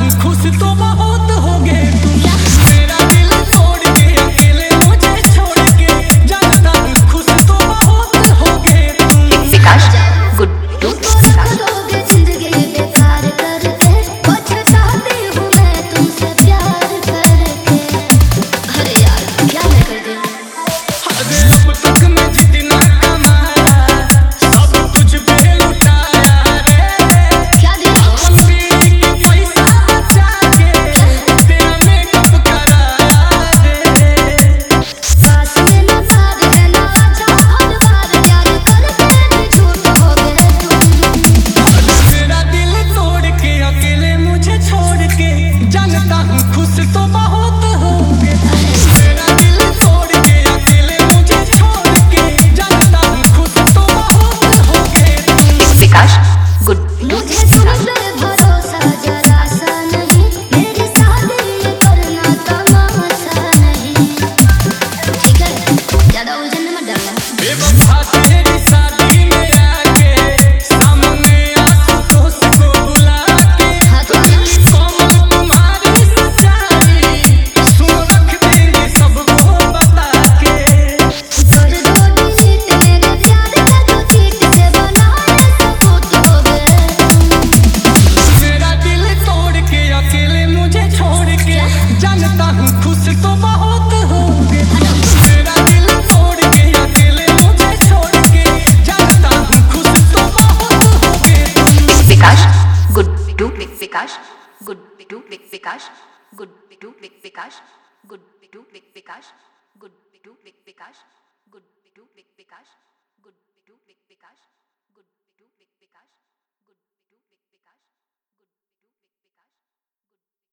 हूँ खुश तो बहुत होगे तुम। मेरा दिल तोड़ के अकेले मुझे छोड़ के, जानता हूँ खुश तो बहुत होगे तुम। विकास गुड्डू विकास जिंदगी बेकार करके, पछताती हूँ मैं तुमसे प्यार करके। अरे यार क्या मैं कर दूं? अरे अब तक मैं जितना कमाया सब कुछ पे लुटाया रे। क्या दिया? अपन बीड़ी की पैसा बचा के तेरा मेकअप कराया रे। पास में न साथ रहना अच्छा, हर बार प्यार करके भी झूठ हो गए तुम। मेरा दिल तोड़ के अकेले मुझे छोड़ के, जानता हूँ खुश तो बहुत होगे। मेरा दिल तोड़ के अकेले मुझे छोड़ के, जानता हूँ खुश तो बहुत होगे तुम। विकास गुड्डू मुझे तुम पे भरोसा जरा सा नहीं, मेरी शादी करना तमाशा नहीं। ठीक है, ज्यादा उलझन में मत डालना। बेवफा तेरी शादी में आके, सामने आशुतोष को बुला के, हाँ तो आना। कोमल तुम्हारी सच्चाई सुन रख देंगे सबको बता के। कर दो डिलीट मेरे प्यार का जो चीट से बनाए सबूत हो गए तुम। मेरा दिल तोड़ के अकेले मुझे छोड़ के, जानता हूँ खुश तो बहुत होगे। मेरा दिल तोड़ के अकेले मुझे छोड़ के, जानता हूँ खुश तो बहुत होगे तुम। विकास गुड्डू विकास गुड्डू विकास गुड्डू विकास गुड्डू विकास गुड्डू विकास गुड्डू विकास